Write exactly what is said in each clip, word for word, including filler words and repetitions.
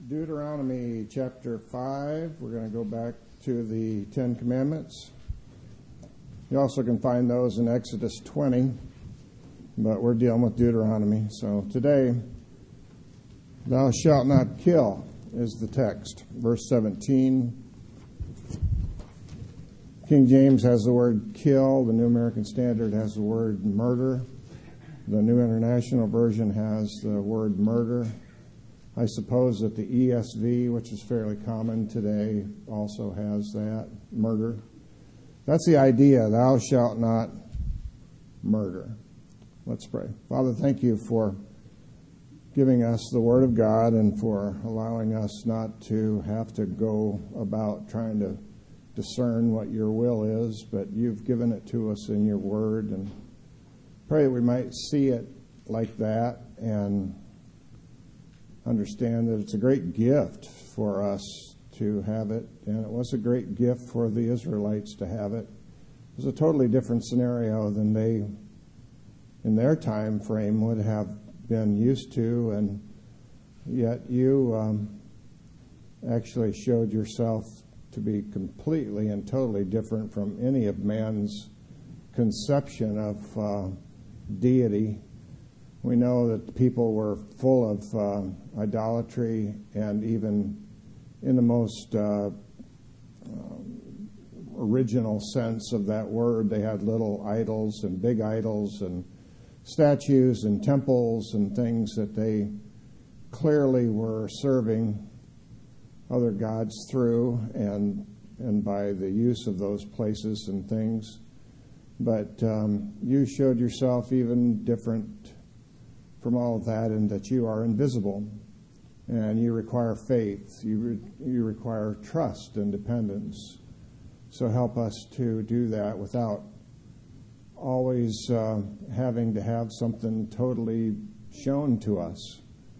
Deuteronomy chapter five. We're going to go back to the Ten Commandments. You also can find those in Exodus twenty, but we're dealing with Deuteronomy. So today, thou shalt not kill is the text. Verse seventeen. King James has the word kill. The New American Standard has the word murder. The New International Version has the word murder. I suppose that the E S V, which is fairly common today, also has that, murder. That's the idea, thou shalt not murder. Let's pray. Father, thank you for giving us the Word of God and for allowing us not to have to go about trying to discern what your will is, but you've given it to us in your Word, and pray that we might see it like that and understand that it's a great gift for us to have it, and it was a great gift for the Israelites to have it. It was a totally different scenario than they, in their time frame, would have been used to, and yet you um, actually showed yourself to be completely and totally different from any of man's conception of uh, deity. We know that people were full of uh, idolatry, and even in the most uh, uh, original sense of that word, they had little idols and big idols and statues and temples and things that they clearly were serving other gods through and and by the use of those places and things. But um, you showed yourself even different from all of that, in that you are invisible, and you require faith, you re- you require trust and dependence. So help us to do that without always uh, having to have something totally shown to us.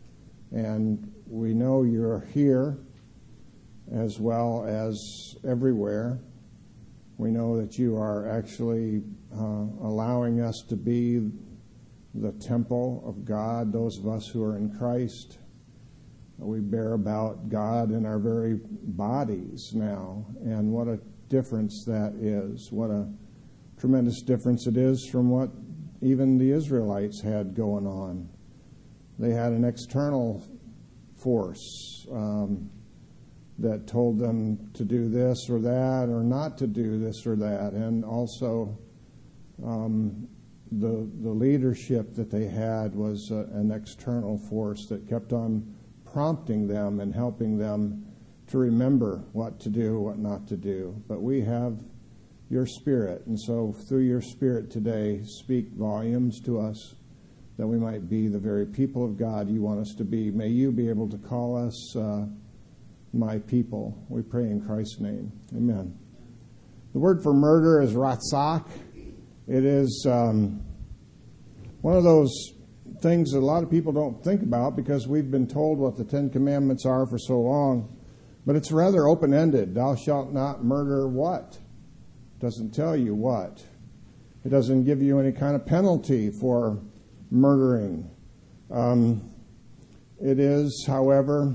And we know you're here as well as everywhere. We know that you are actually uh, allowing us to be the temple of God, those of us who are in Christ. We bear about God in our very bodies now, and what a difference that is. What a tremendous difference it is from what even the Israelites had going on. They had an external force um, that told them to do this or that, or not to do this or that, and also um, The, the leadership that they had was uh, an external force that kept on prompting them and helping them to remember what to do, what not to do. But we have your Spirit, and so through your Spirit today, speak volumes to us that we might be the very people of God you want us to be. May you be able to call us uh, my people. We pray in Christ's name. Amen. The word for murder is ratzak. It is um, one of those things that a lot of people don't think about because we've been told what the Ten Commandments are for so long. But it's rather open-ended. Thou shalt not murder what? It doesn't tell you what. It doesn't give you any kind of penalty for murdering. Um, it is, however,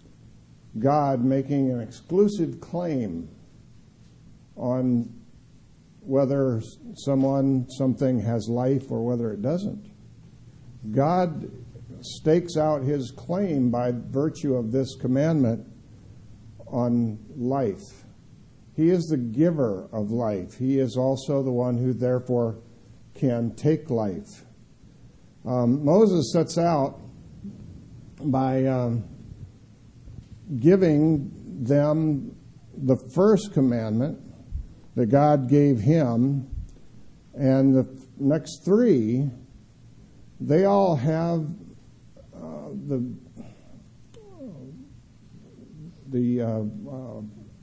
God making an exclusive claim on whether someone, something has life or whether it doesn't. God stakes out his claim by virtue of this commandment on life. He is the giver of life. He is also the one who therefore can take life. Um, Moses sets out by um, giving them the first commandment that God gave him, and the next three, they all have uh, the the uh, uh,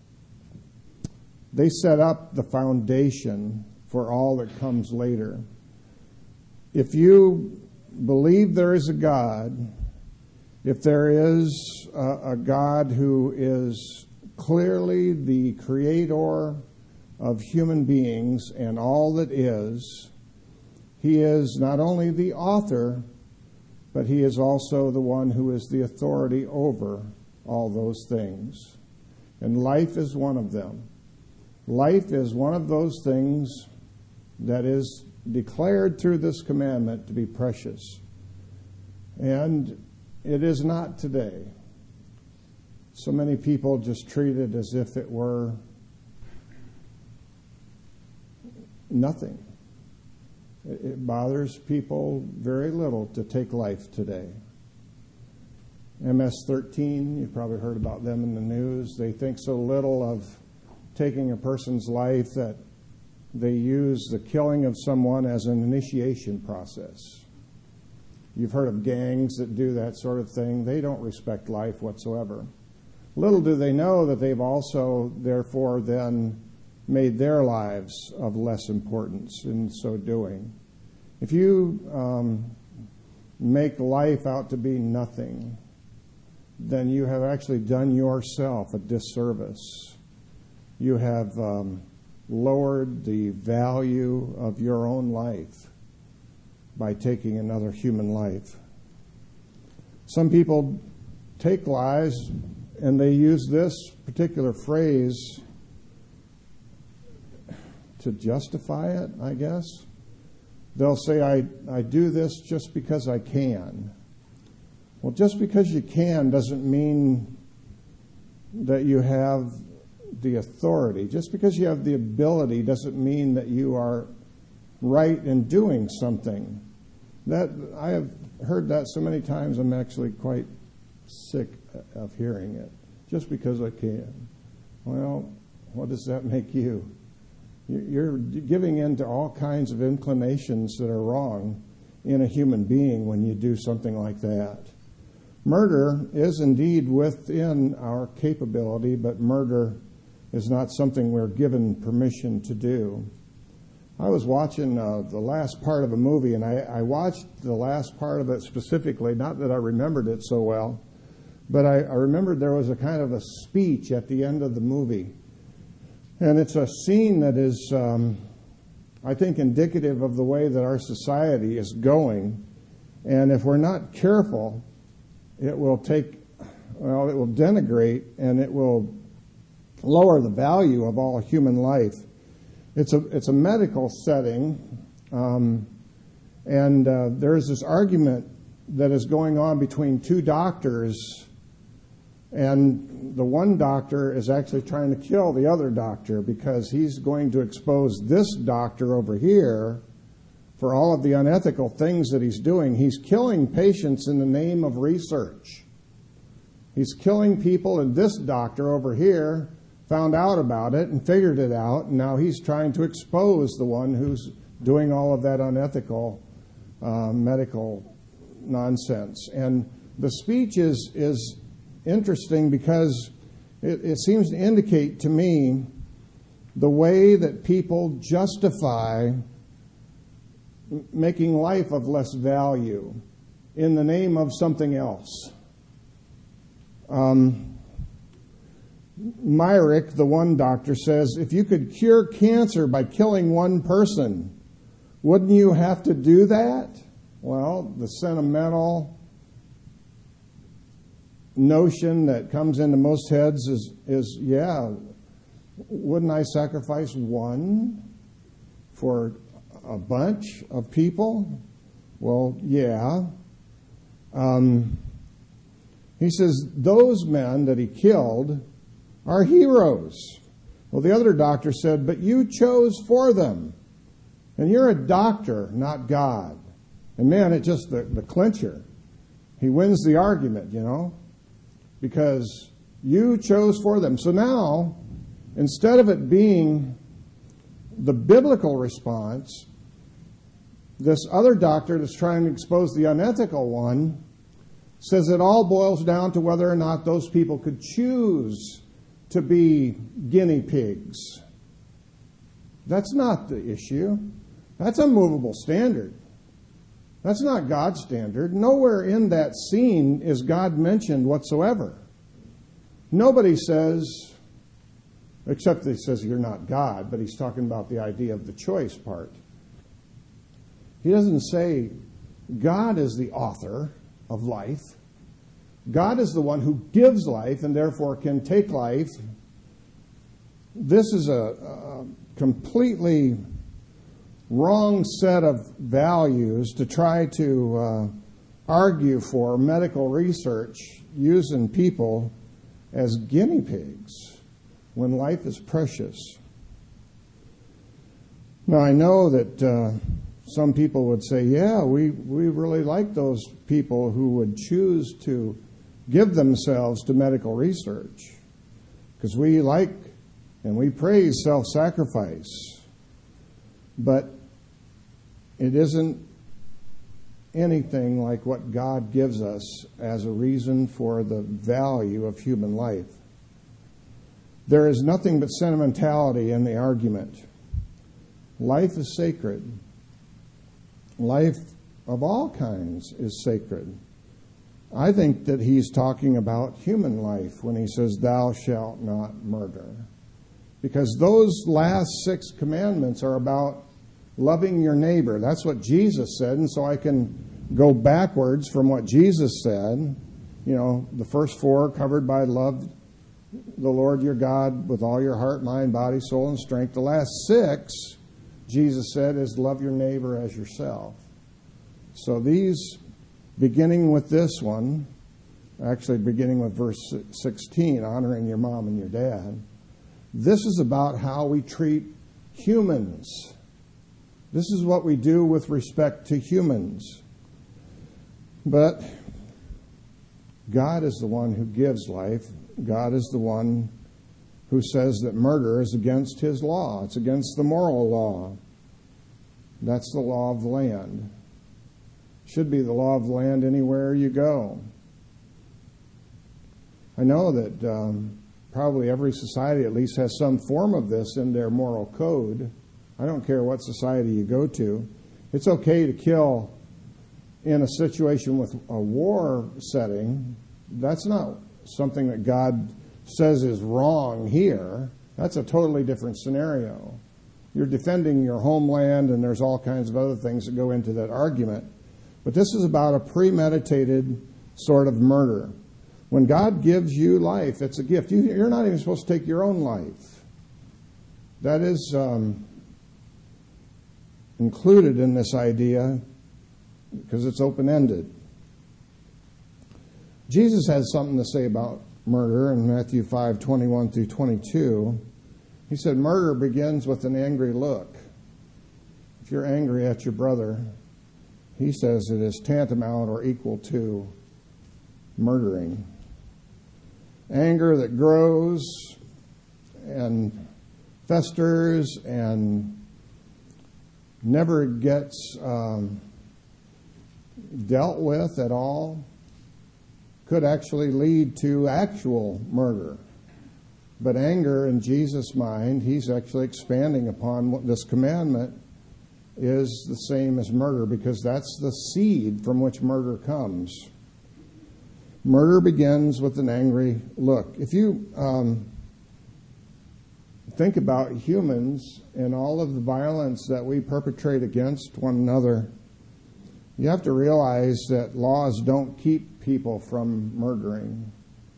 they set up the foundation for all that comes later. If you believe there is a God, if there is a, a God who is clearly the creator of human beings and all that is, he is not only the author, but he is also the one who is the authority over all those things. And life is one of them. Life is one of those things that is declared through this commandment to be precious. And it is not today. So many people just treat it as if it were nothing. It bothers people very little to take life today. M S thirteen, you've probably heard about them in the news. They think so little of taking a person's life that they use the killing of someone as an initiation process. You've heard of gangs that do that sort of thing. They don't respect life whatsoever. Little do they know that they've also, therefore, then made their lives of less importance in so doing. If you um, make life out to be nothing, then you have actually done yourself a disservice. You have um, lowered the value of your own life by taking another human life. Some people take lives and they use this particular phrase to justify it, I guess. They'll say, I, I do this just because I can. Well, just because you can doesn't mean that you have the authority. Just because you have the ability doesn't mean that you are right in doing something. That I have heard that so many times I'm actually quite sick of hearing it. Just because I can. Well, what does that make you? You're giving in to all kinds of inclinations that are wrong in a human being when you do something like that. Murder is indeed within our capability, but murder is not something we're given permission to do. I was watching uh, the last part of a movie, and I, I watched the last part of it specifically, not that I remembered it so well, but I, I remembered there was a kind of a speech at the end of the movie. And it's a scene that is, um, I think, indicative of the way that our society is going. And if we're not careful, it will take, well, it will denigrate and it will lower the value of all human life. It's a it's a medical setting, um, and uh, there's this argument that is going on between two doctors, and the one doctor is actually trying to kill the other doctor because he's going to expose this doctor over here for all of the unethical things that he's doing. He's killing patients in the name of research. He's killing people, and this doctor over here found out about it and figured it out, and now he's trying to expose the one who's doing all of that unethical uh, medical nonsense. And the speech is is interesting because it, it seems to indicate to me the way that people justify m- making life of less value in the name of something else. Um, Myrick, the one doctor, says, if you could cure cancer by killing one person, wouldn't you have to do that? Well, the sentimental notion that comes into most heads is, is yeah, wouldn't I sacrifice one for a bunch of people? Well, yeah. Um, he says those men that he killed are heroes. Well, the other doctor said, but you chose for them. And you're a doctor, not God. And man, it just, the, the clincher. He wins the argument, you know, because you chose for them. So now, instead of it being the biblical response, this other doctor that's trying to expose the unethical one says it all boils down to whether or not those people could choose to be guinea pigs. That's not the issue. That's a movable standard. That's not God's standard. Nowhere in that scene is God mentioned whatsoever. Nobody says, except he says you're not God, but he's talking about the idea of the choice part. He doesn't say God is the author of life. God is the one who gives life and therefore can take life. This is a, a completely wrong set of values to try to uh, argue for medical research using people as guinea pigs when life is precious. Now, I know that uh, some people would say, yeah, we, we really like those people who would choose to give themselves to medical research because we like and we praise self-sacrifice. But it isn't anything like what God gives us as a reason for the value of human life. There is nothing but sentimentality in the argument. Life is sacred. Life of all kinds is sacred. I think that he's talking about human life when he says, thou shalt not murder. Because those last six commandments are about loving your neighbor. That's what Jesus said, and so I can go backwards from what Jesus said. You know, the first four covered by love the Lord your God with all your heart, mind, body, soul, and strength. The last six, Jesus said, is love your neighbor as yourself. So these, beginning with this one, actually beginning with verse sixteen, honoring your mom and your dad, this is about how we treat humans. This is what we do with respect to humans. But God is the one who gives life. God is the one who says that murder is against his law. It's against the moral law. That's the law of the land. Should be the law of the land anywhere you go. I know that um, probably every society at least has some form of this in their moral code. I don't care what society you go to. It's okay to kill in a situation with a war setting. That's not something that God says is wrong here. That's a totally different scenario. You're defending your homeland, and there's all kinds of other things that go into that argument. But this is about a premeditated sort of murder. When God gives you life, it's a gift. You, you're not even supposed to take your own life. That is um, included in this idea because it's open-ended. Jesus has something to say about murder in Matthew five, twenty-one through twenty-two. He said, murder begins with an angry look. If you're angry at your brother, he says it is tantamount or equal to murdering. Anger that grows and festers and never gets um, dealt with at all could actually lead to actual murder. But anger, in Jesus' mind, he's actually expanding upon what this commandment is the same as murder, because that's the seed from which murder comes. Murder begins with an angry look. If you um, think about humans and all of the violence that we perpetrate against one another, you have to realize that laws don't keep people from murdering.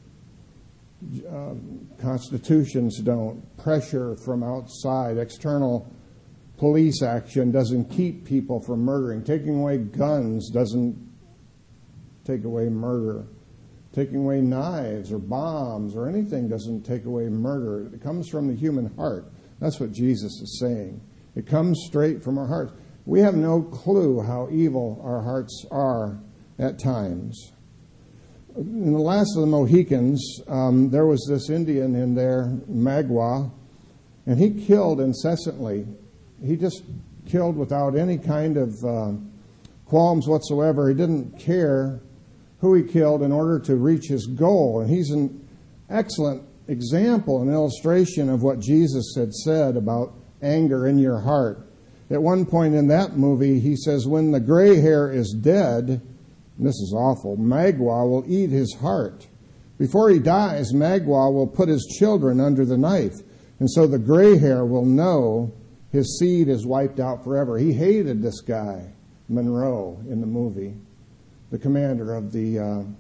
Uh, constitutions don't. Pressure from outside, external police action doesn't keep people from murdering. Taking away guns doesn't take away murder. Taking away knives or bombs or anything doesn't take away murder. It comes from the human heart. That's what Jesus is saying. It comes straight from our hearts. We have no clue how evil our hearts are at times. In the last of the Mohicans, um, there was this Indian in there, Magua, and he killed incessantly. He just killed without any kind of uh, qualms whatsoever. He didn't care who he killed in order to reach his goal. And he's an excellent example, an illustration of what Jesus had said about anger in your heart. At one point in that movie, he says, when the gray hair is dead, and this is awful, Magua will eat his heart. Before he dies, Magua will put his children under the knife. And so the gray hair will know his seed is wiped out forever. He hated this guy, Monroe, in the movie, the commander of the uh,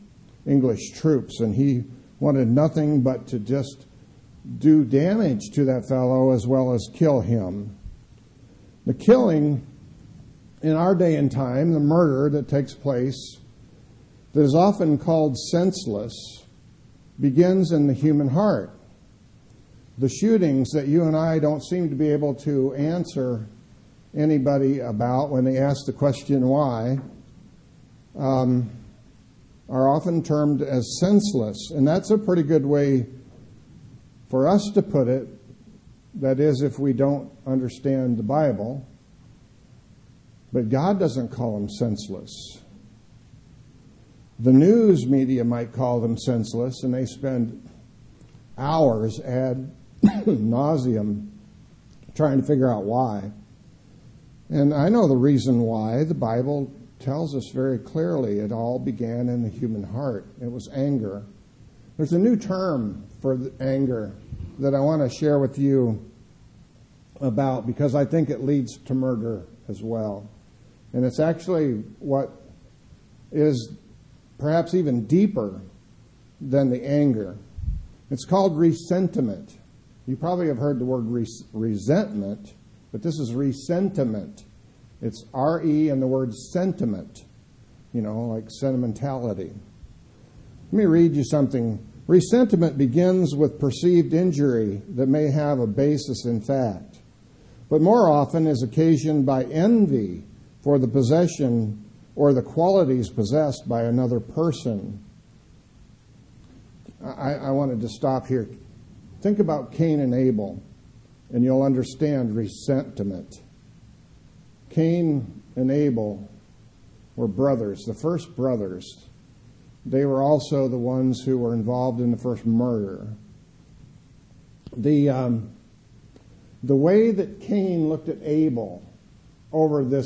English troops, and he wanted nothing but to just do damage to that fellow as well as kill him. The killing in our day and time, the murder that takes place, that is often called senseless, begins in the human heart. The shootings that you and I don't seem to be able to answer anybody about when they ask the question why, um, are often termed as senseless. And that's a pretty good way for us to put it. That is, if we don't understand the Bible. But God doesn't call them senseless. The news media might call them senseless, and they spend hours ad nauseum trying to figure out why. And I know the reason why. The Bible tells us very clearly it all began in the human heart. It was anger. There's a new term for anger that I want to share with you about, because I think it leads to murder as well. And it's actually what is perhaps even deeper than the anger. It's called resentiment. You probably have heard the word res- resentment, but this is resentiment. It's R E and the word sentiment, you know, like sentimentality. Let me read you something. Resentiment begins with perceived injury that may have a basis in fact, but more often is occasioned by envy for the possession or the qualities possessed by another person. I, I wanted to stop here. Think about Cain and Abel, and you'll understand resentment. Cain and Abel were brothers, the first brothers. They were also the ones who were involved in the first murder. The, um, the way that Cain looked at Abel over this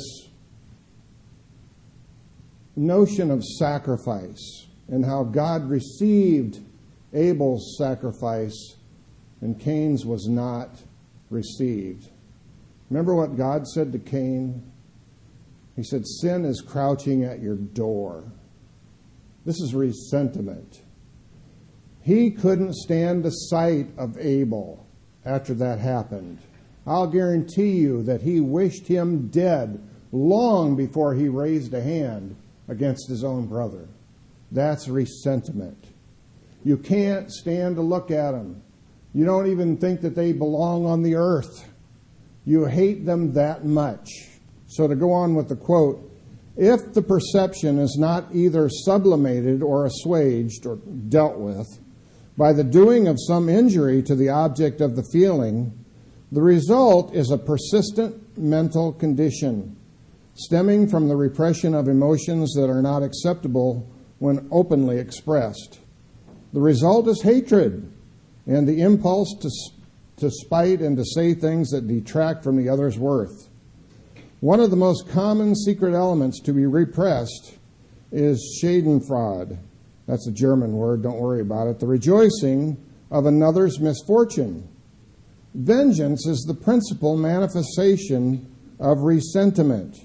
notion of sacrifice and how God received Abel's sacrifice and Cain's was not received. Remember what God said to Cain? He said, sin is crouching at your door. This is resentment. He couldn't stand the sight of Abel after that happened. I'll guarantee you that he wished him dead long before he raised a hand against his own brother. That's resentment. You can't stand to look at them. You don't even think that they belong on the earth. You hate them that much. So to go on with the quote, if the perception is not either sublimated or assuaged or dealt with by the doing of some injury to the object of the feeling, the result is a persistent mental condition stemming from the repression of emotions that are not acceptable when openly expressed. The result is hatred and the impulse to, to spite and to say things that detract from the other's worth. One of the most common secret elements to be repressed is Schadenfreude. That's a German word, don't worry about it. The rejoicing of another's misfortune. Vengeance is the principal manifestation of resentment.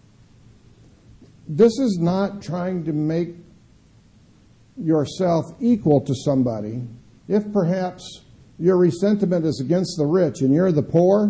This is not trying to make yourself equal to somebody. If perhaps your resentment is against the rich and you're the poor,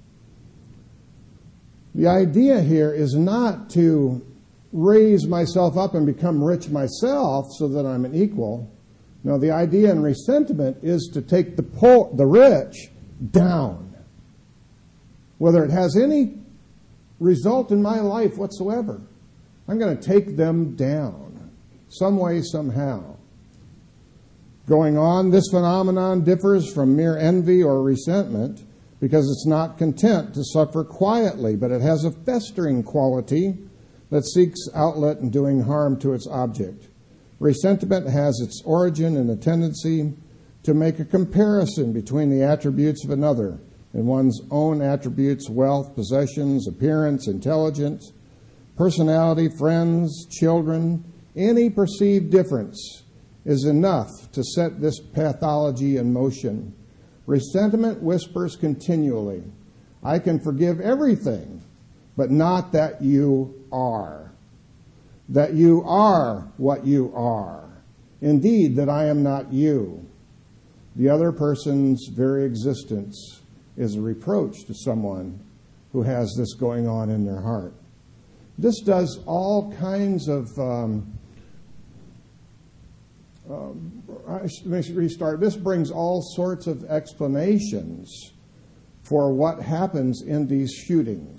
the idea here is not to raise myself up and become rich myself so that I'm an equal. No, the idea in resentment is to take the poor, the rich down, whether it has any result in my life whatsoever. I'm going to take them down, some way, somehow. Going on, this phenomenon differs from mere envy or resentment because it's not content to suffer quietly, but it has a festering quality that seeks outlet in doing harm to its object. Resentment has its origin in the tendency to make a comparison between the attributes of another and one's own attributes, wealth, possessions, appearance, intelligence, personality, friends, children. Any perceived difference is enough to set this pathology in motion. Resentment whispers continually, I can forgive everything, but not that you are. That you are what you are. Indeed, that I am not you. The other person's very existence is a reproach to someone who has this going on in their heart. This does all kinds of, um, uh, I should restart. This brings all sorts of explanations for what happens in these shootings.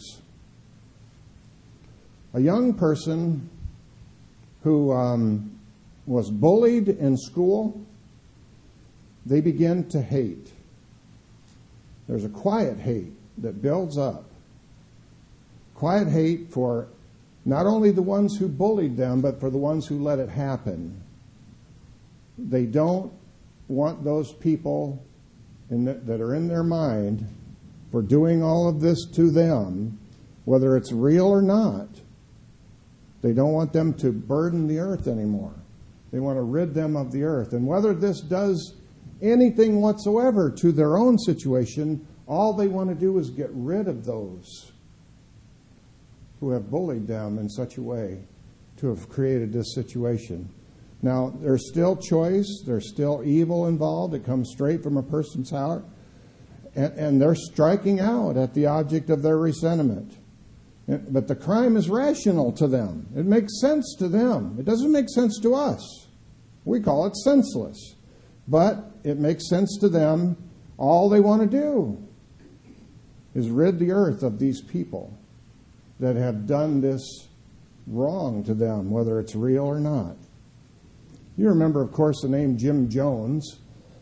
A young person who um, was bullied in school, they begin to hate. There's a quiet hate that builds up. Quiet hate for not only the ones who bullied them, but for the ones who let it happen. They don't want those people in the, that are in their mind for doing all of this to them, whether it's real or not. They don't want them to burden the earth anymore. They want to rid them of the earth. And whether this does anything whatsoever to their own situation, all they want to do is get rid of those who have bullied them in such a way to have created this situation. Now, there's still choice. There's still evil involved. It comes straight from a person's heart. And, and they're striking out at the object of their resentment. But the crime is rational to them. It makes sense to them. It doesn't make sense to us. We call it senseless. But it makes sense to them. All they want to do is rid the earth of these people that have done this wrong to them, whether it's real or not. You remember, of course, the name Jim Jones.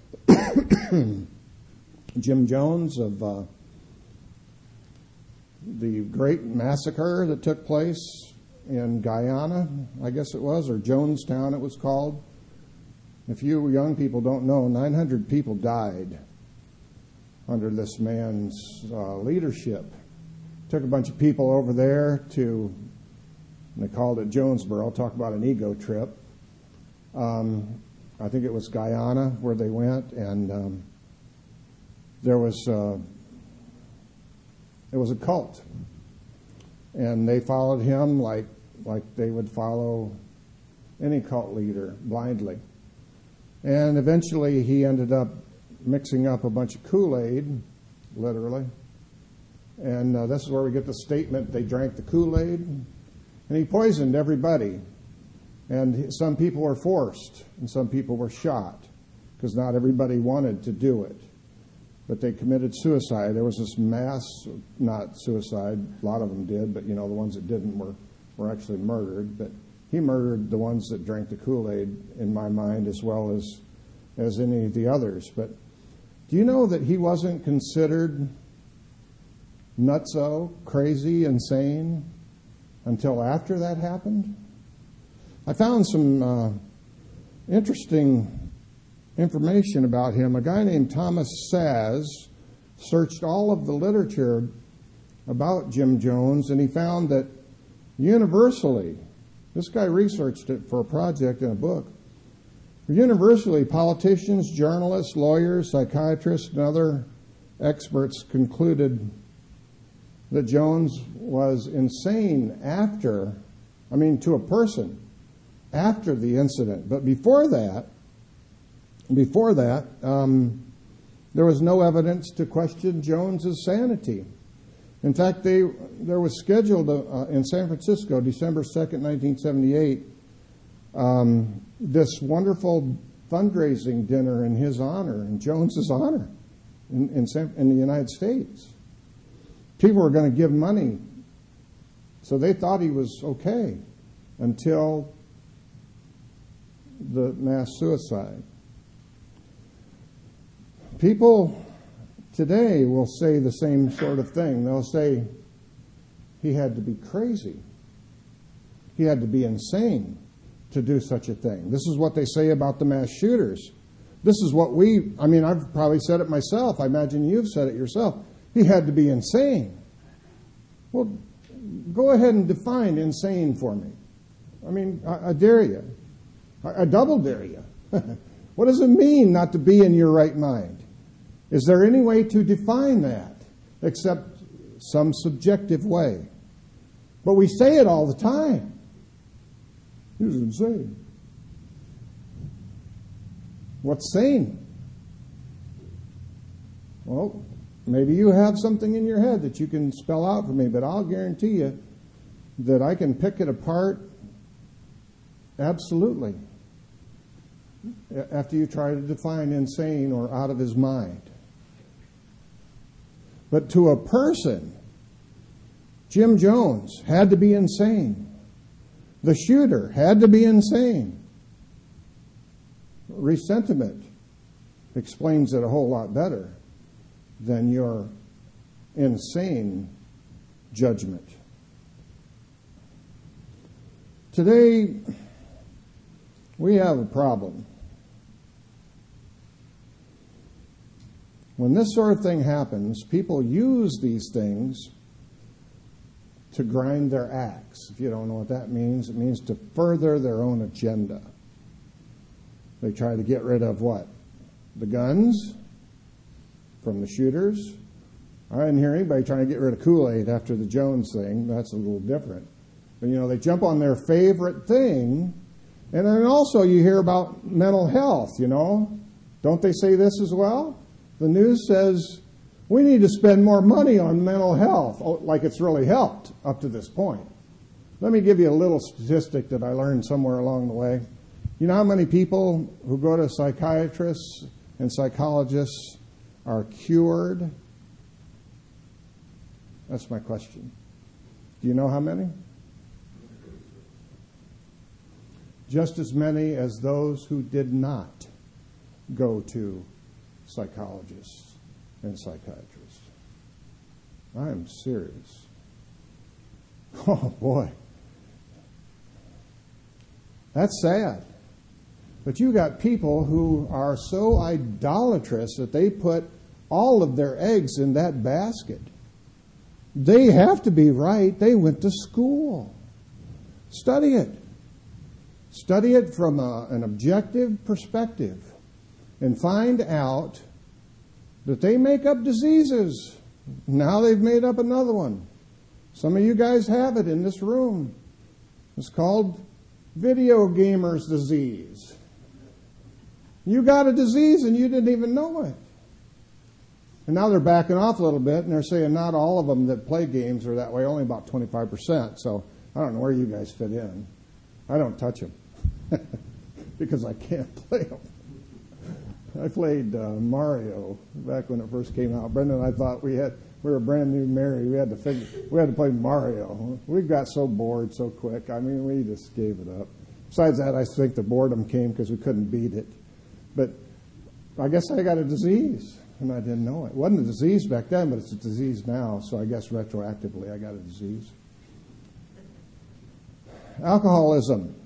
Jim Jones of uh, the great massacre that took place in Guyana, I guess it was, or Jonestown it was called. If you young people don't know, nine hundred people died under this man's uh, leadership. Took a bunch of people over there to, and they called it Jonesboro, talk about an ego trip. Um, I think it was Guyana where they went, and um, there was uh, it was a cult, and they followed him like like they would follow any cult leader blindly. And eventually he ended up mixing up a bunch of Kool-Aid, literally. And uh, this is where we get the statement, they drank the Kool-Aid. And he poisoned everybody. And some people were forced, and some people were shot, because not everybody wanted to do it. But they committed suicide. There was this mass, not suicide, a lot of them did, but you know, the ones that didn't were, were actually murdered. But he murdered the ones that drank the Kool-Aid, in my mind, as well as, as any of the others. But do you know that he wasn't considered nutso, crazy, insane, until after that happened? I found some uh, interesting information about him. A guy named Thomas Saz searched all of the literature about Jim Jones, and he found that universally, this guy researched it for a project in a book, universally, politicians, journalists, lawyers, psychiatrists, and other experts concluded that Jones was insane after, I mean, to a person, after the incident. But before that, before that, um, there was no evidence to question Jones's sanity. In fact, they there was scheduled uh, in San Francisco, December second, nineteen seventy-eight, um, this wonderful fundraising dinner in his honor, in Jones's honor, in, in, San, in the United States. People were going to give money, so they thought he was okay until the mass suicide. People today will say the same sort of thing. They'll say he had to be crazy. He had to be insane to do such a thing. This is what they say about the mass shooters. This is what we, I mean, I've probably said it myself. I imagine you've said it yourself. He had to be insane. Well, go ahead and define insane for me. I mean, I, I dare you. I, I double dare you. What does it mean not to be in your right mind? Is there any way to define that except some subjective way? But we say it all the time. He was insane. What's sane? Well, maybe you have something in your head that you can spell out for me, but I'll guarantee you that I can pick it apart absolutely after you try to define insane or out of his mind. But to a person, Jim Jones had to be insane. The shooter had to be insane. Resentiment explains it a whole lot better than your insane judgment. Today, we have a problem. When this sort of thing happens, people use these things to grind their axe. If you don't know what that means, it means to further their own agenda. They try to get rid of what? The guns from the shooters. I didn't hear anybody trying to get rid of Kool-Aid after the Jones thing. That's a little different. But, you know, they jump on their favorite thing. And then also you hear about mental health, you know. Don't they say this as well? The news says we need to spend more money on mental health, oh, like it's really helped up to this point. Let me give you a little statistic that I learned somewhere along the way. You know how many people who go to psychiatrists and psychologists are cured? That's my question. Do you know how many? Just as many as those who did not go to psychologists and psychiatrists. I am serious. Oh, boy. That's sad. But you got people who are so idolatrous that they put all of their eggs in that basket. They have to be right. They went to school. Study it. Study it from a, an objective perspective and find out that they make up diseases. Now they've made up another one. Some of you guys have it in this room. It's called video gamers disease. You got a disease and you didn't even know it. And now they're backing off a little bit and they're saying not all of them that play games are that way, only about twenty-five percent. So I don't know where you guys fit in. I don't touch them because I can't play them. I played uh, Mario back when it first came out. Brenda and I thought we had we were brand new married. We had to figure we had to play Mario. We got so bored so quick. I mean, we just gave it up. Besides that, I think the boredom came because we couldn't beat it. But I guess I got a disease, and I didn't know it. It wasn't a disease back then, but it's a disease now. So I guess retroactively, I got a disease. Alcoholism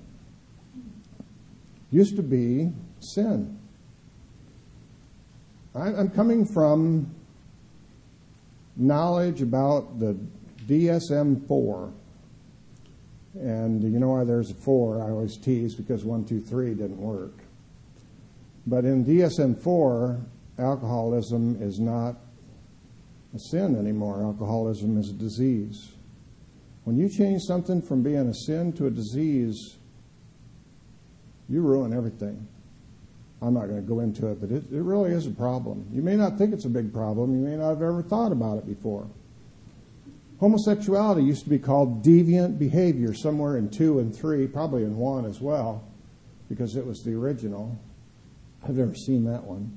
used to be sin. I'm coming from knowledge about the D S M four. And you know why there's a four? I always tease because one, two, three didn't work. But in D S M four, alcoholism is not a sin anymore. Alcoholism is a disease. When you change something from being a sin to a disease, you ruin everything. I'm not going to go into it, but it, it really is a problem. You may not think it's a big problem. You may not have ever thought about it before. Homosexuality used to be called deviant behavior somewhere in two and three, probably in one as well, because it was the original. I've never seen that one.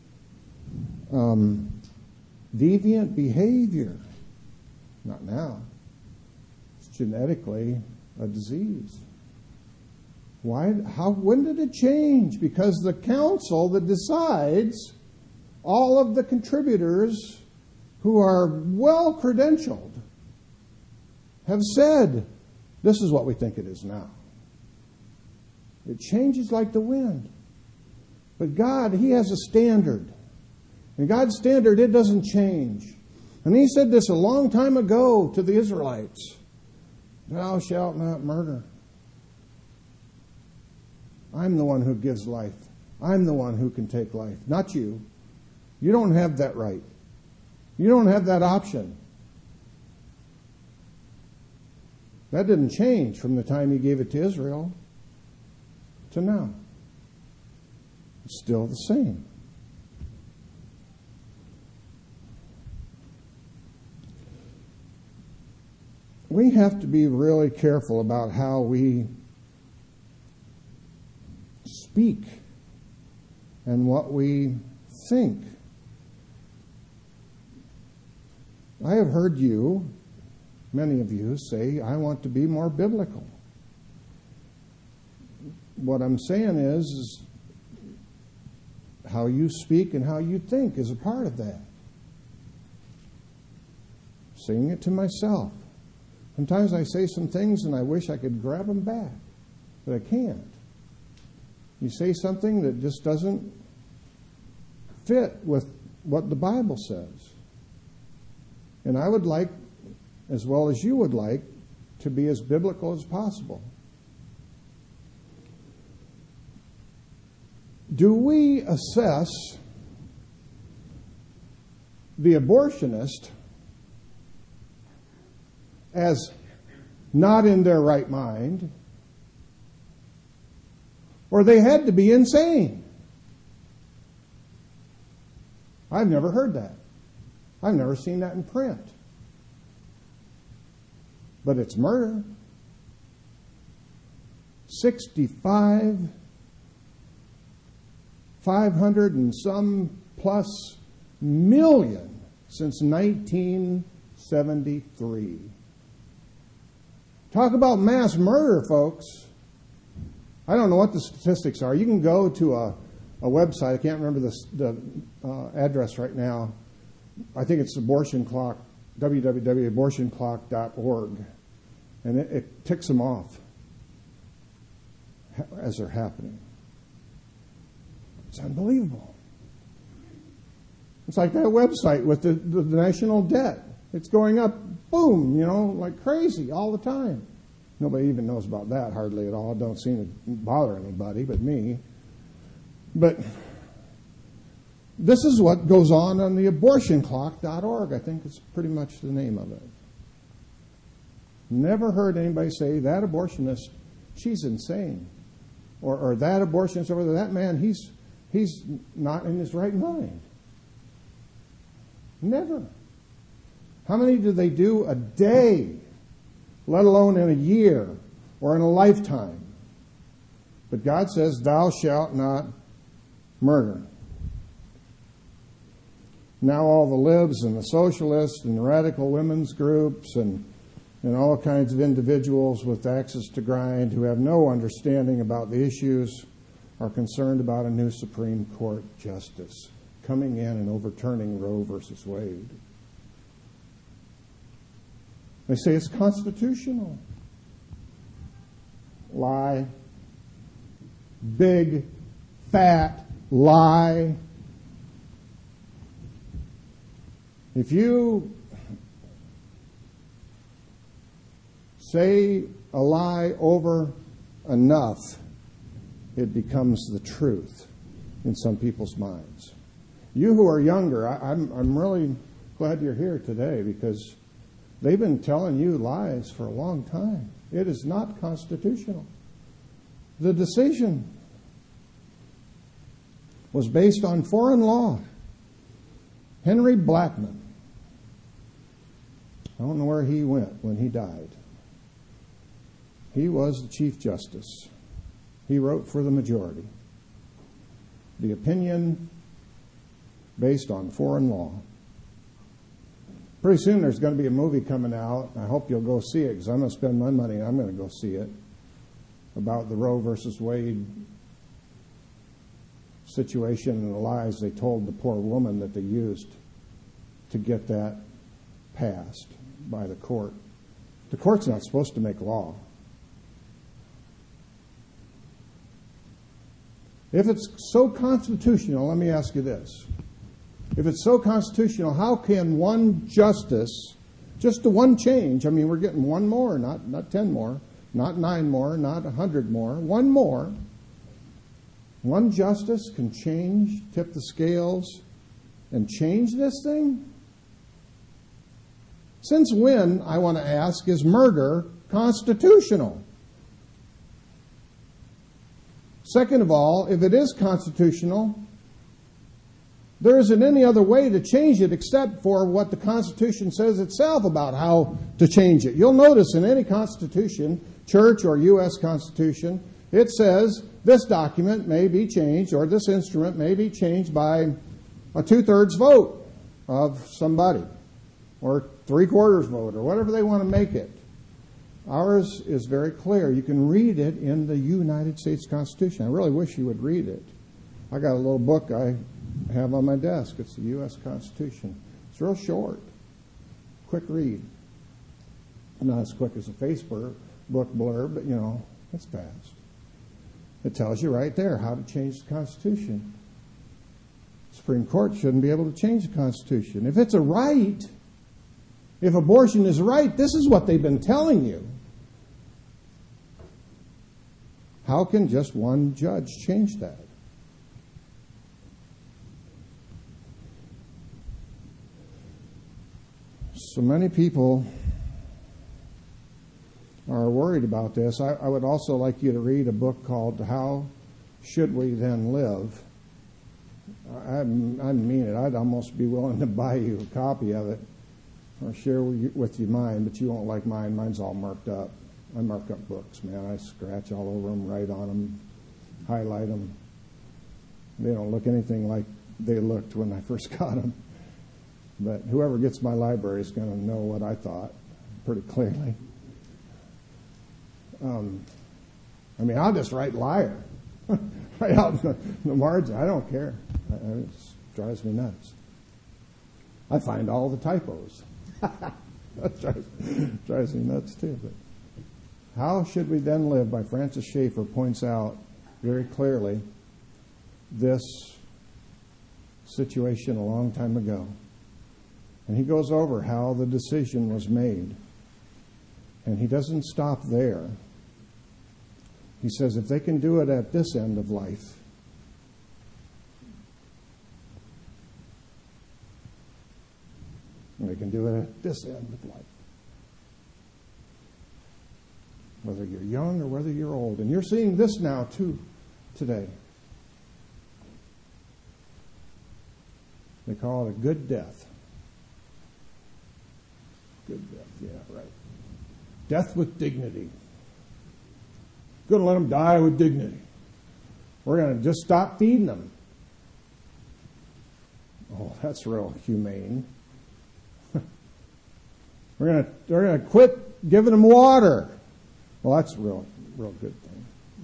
Um, deviant behavior. Not now. It's genetically a disease. Why? How? When did it change? Because the council that decides, all of the contributors who are well credentialed have said, this is what we think it is now. It changes like the wind. But God, He has a standard. And God's standard, it doesn't change. And He said this a long time ago to the Israelites. Thou shalt not murder. I'm the one who gives life. I'm the one who can take life, not you. You don't have that right. You don't have that option. That didn't change from the time He gave it to Israel to now. It's still the same. We have to be really careful about how we speak and what we think. I have heard you, many of you, say, I want to be more biblical. What I'm saying is, is how you speak and how you think is a part of that. Saying it to myself. Sometimes I say some things and I wish I could grab them back, but I can't. You say something that just doesn't fit with what the Bible says. And I would like, as well as you would like, to be as biblical as possible. Do we assess the abortionist as not in their right mind, or they had to be insane? I've never heard that. I've never seen that in print. But it's murder. sixty-five, five hundred and some plus million since nineteen seventy-three. Talk about mass murder, folks. I don't know what the statistics are. You can go to a, a website. I can't remember the, the uh, address right now. I think it's Abortion Clock, w w w dot abortion clock dot org. And it, it ticks them off as they're happening. It's unbelievable. It's like that website with the, the, the national debt. It's going up, boom, you know, like crazy all the time. Nobody even knows about that hardly at all. It don't seem to bother anybody but me. But this is what goes on on the abortion clock dot org. I think it's pretty much the name of it. Never heard anybody say, that abortionist, she's insane. Or, or that abortionist over there, that man, he's he's not in his right mind. Never. How many do they do a day, let alone in a year or in a lifetime? But God says, thou shalt not murder. Now all the libs and the socialists and the radical women's groups and, and all kinds of individuals with axes to grind who have no understanding about the issues are concerned about a new Supreme Court justice coming in and overturning Roe versus Wade. They say it's constitutional. Lie. Big, fat lie. If you say a lie over enough, it becomes the truth in some people's minds. You who are younger, I, I'm, I'm really glad you're here today because they've been telling you lies for a long time. It is not constitutional. The decision was based on foreign law. Henry Blackmun. I don't know where he went when he died. He was the Chief Justice. He wrote for the majority. The opinion based on foreign law. Pretty soon there's going to be a movie coming out. I hope you'll go see it because I'm going to spend my money and I'm going to go see it about the Roe versus Wade situation and the lies they told the poor woman that they used to get that passed by the court. The court's not supposed to make law. If it's so constitutional, let me ask you this. If it's so constitutional, how can one justice, just the one change, I mean, we're getting one more, not, not ten more, not nine more, not a hundred more, one more. One justice can change, tip the scales, and change this thing? Since when, I want to ask, is murder constitutional? Second of all, if it is constitutional, there isn't any other way to change it except for what the Constitution says itself about how to change it. You'll notice in any Constitution, church or U S Constitution, it says this document may be changed or this instrument may be changed by a two-thirds vote of somebody or three-quarters vote or whatever they want to make it. Ours is very clear. You can read it in the United States Constitution. I really wish you would read it. I got a little book I have on my desk. It's the U S Constitution. It's real short. Quick read. Not as quick as a Facebook book blurb, but, you know, it's fast. It tells you right there how to change the Constitution. The Supreme Court shouldn't be able to change the Constitution. If it's a right, if abortion is right, this is what they've been telling you. How can just one judge change that? So many people are worried about this. I, I would also like you to read a book called How Should We Then Live? I, I mean it. I'd almost be willing to buy you a copy of it or share with you, with you mine, but you won't like mine. Mine's all marked up. I mark up books, man. I scratch all over them, write on them, highlight them. They don't look anything like they looked when I first got them. But whoever gets my library is going to know what I thought pretty clearly. Um, I mean, I'll just write liar right out in the, in the margin. I don't care. I, I, it drives me nuts. I find all the typos. That drives, drives me nuts too. But How Should We Then Live by Francis Schaeffer points out very clearly this situation a long time ago. And he goes over how the decision was made. And he doesn't stop there. He says if they can do it at this end of life, they can do it at this end of life. Whether you're young or whether you're old. And you're seeing this now too today. They call it a good death. Good death, yeah, right. Death with dignity. Going to let them die with dignity. We're going to just stop feeding them. Oh, that's real humane. We're going to we're going to quit giving them water. Well, that's a real, real good thing.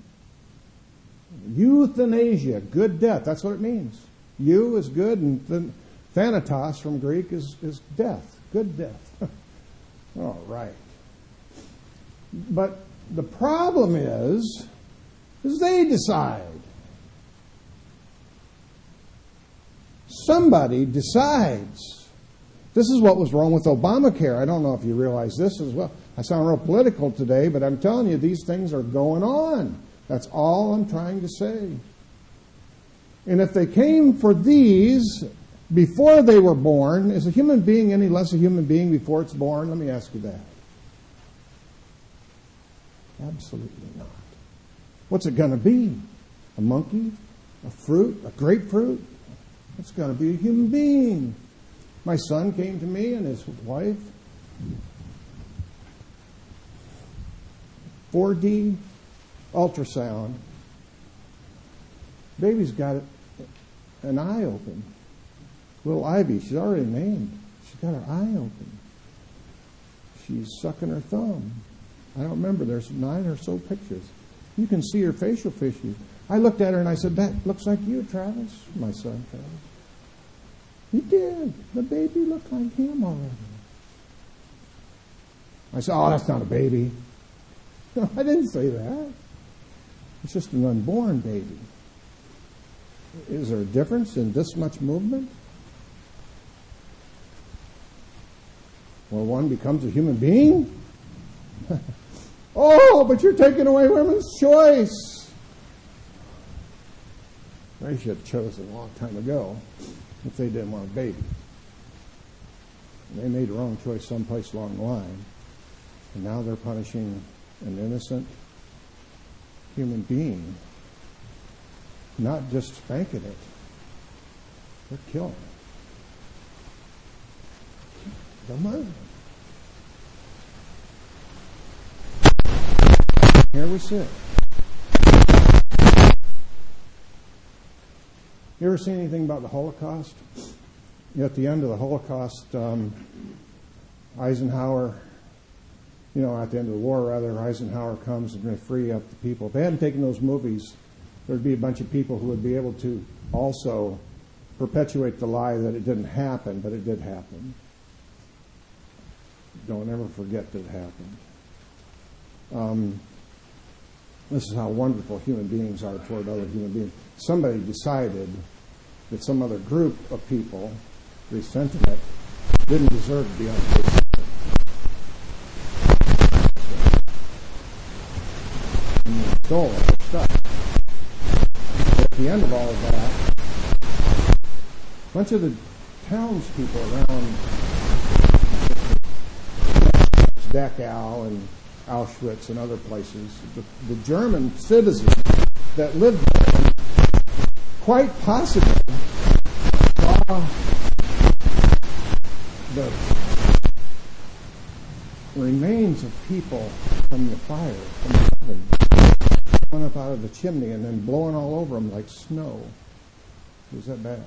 Euthanasia, good death. That's what it means. Eu is good, and then thanatos from Greek is, is death. Good death. All right. But the problem is, is they decide. Somebody decides. This is what was wrong with Obamacare. I don't know if you realize this as well. I sound real political today, but I'm telling you, these things are going on. That's all I'm trying to say. And if they came for these before they were born, is a human being any less a human being before it's born? Let me ask you that. Absolutely not. What's it going to be? A monkey? A fruit? A grapefruit? It's going to be a human being. My son came to me and his wife. four D ultrasound. Baby's got an eye open. Little Ivy, she's already named. She's got her eye open. She's sucking her thumb. I don't remember. There's nine or so pictures. You can see her facial features. I looked at her and I said, that looks like you, Travis. My son, Travis. He did. The baby looked like him already. I said, oh, that's not a baby. No, I didn't say that. It's just an unborn baby. Is there a difference in this much movement? Where one becomes a human being? Oh, but you're taking away women's choice. They should have chosen a long time ago if they didn't want a baby. They made the wrong choice someplace along the line. And now they're punishing an innocent human being not just spanking it. They're killing it. They're murdering. Here we sit. You ever seen anything about the Holocaust? At the end of the Holocaust, um, Eisenhower, you know, at the end of the war, rather, Eisenhower comes and they free up the people. If they hadn't taken those movies, there'd be a bunch of people who would be able to also perpetuate the lie that it didn't happen, but it did happen. Don't ever forget that it happened. Um, this is how wonderful human beings are toward other human beings. Somebody decided that some other group of people, resenting it, didn't deserve to be on the face. And they stole their stuff. At the end of all of that, a bunch of the townspeople around Dachau and Auschwitz and other places, the, the German citizens that lived there, quite possibly saw the remains of people from the fire, from the oven, coming up out of the chimney and then blowing all over them like snow. It was that bad.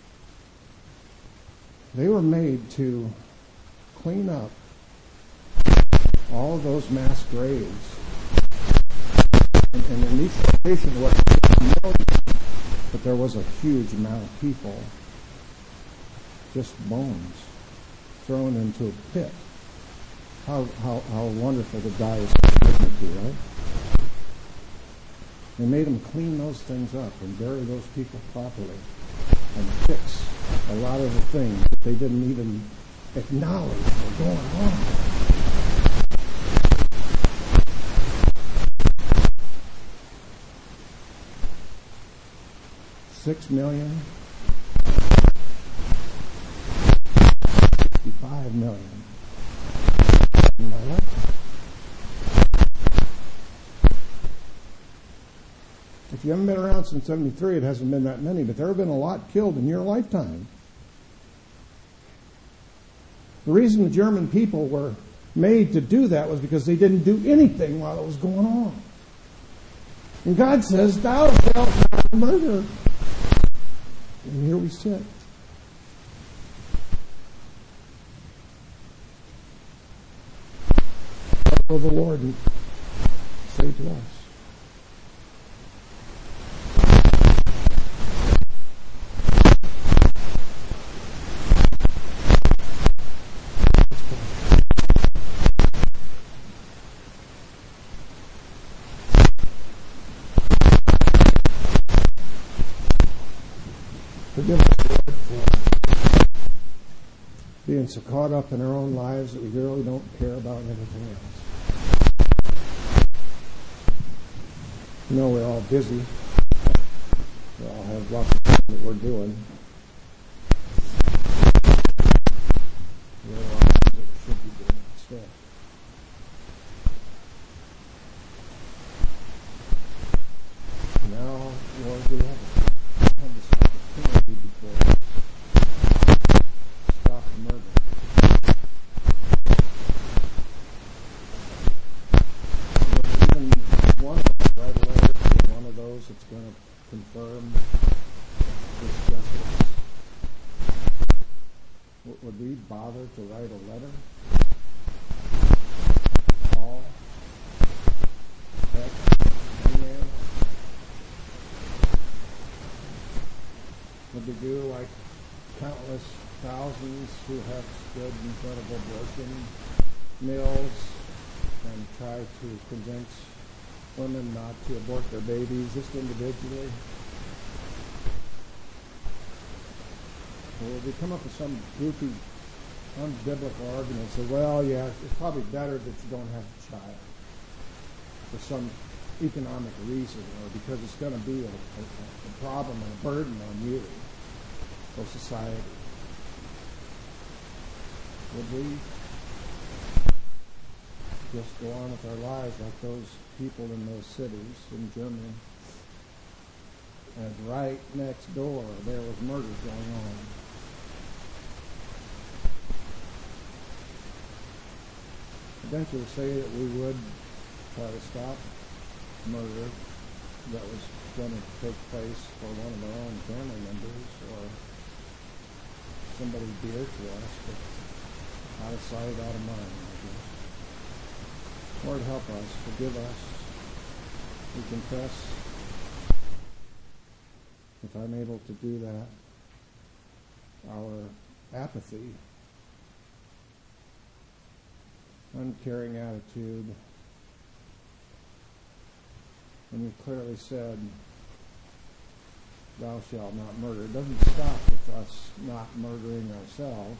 They were made to clean up all of those mass graves. And, and in each location, what but there was a huge amount of people, just bones, thrown into a pit. How how how wonderful to die is dignity, right? They made them clean those things up and bury those people properly and fix a lot of the things that they didn't even acknowledge were going on. Six million, fifty-five million. In my lifetime. If you haven't been around since seventy-three, it hasn't been that many, but there have been a lot killed in your lifetime. The reason the German people were made to do that was because they didn't do anything while it was going on. And God says, thou shalt not murder. And here we sit. What will the Lord say to us? Forgive us, Lord, for being so caught up in our own lives that we really don't care about anything else. You know, we're all busy. We all have lots of things that we're doing. There are lots that we should be doing instead. Now, Lord, we have had this opportunity before. Stop the murder. Even one write a letter to one of those that's going to confirm this justice. Would we bother to write a letter? Call? Text? Email? Would we do like countless thousands who have stood in front of abortion mills and try to convince women not to abort their babies just individually? Or would we come up with some goofy, unbiblical argument and say, well, yeah, it's probably better that you don't have a child for some economic reason or because it's going to be a, a, a problem and a burden on you or society? Would we just go on with our lives like those people in those cities in Germany And right next door, there was murder going on. I venture to say that we would try to stop murder that was going to take place for one of our own family members or somebody dear to us, but out of sight, out of mind, I guess. Lord, help us, forgive us. We confess, if I'm able to do that, our apathy, uncaring attitude. And you clearly said, thou shalt not murder. It doesn't stop with us not murdering ourselves.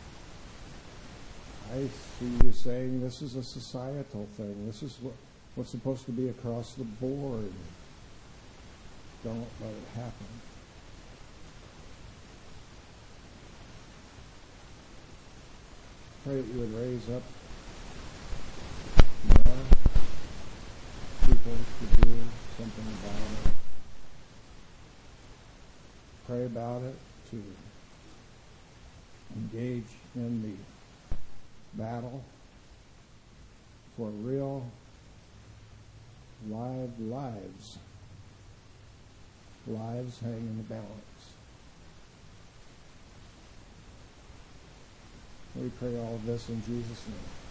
I see you saying this is a societal thing. This is what, what's supposed to be across the board. Don't let it happen. Pray that you would raise up more people to do something about it. Pray about it, to engage in the battle for real live lives. Lives hang in the balance. We pray all of this in Jesus' name.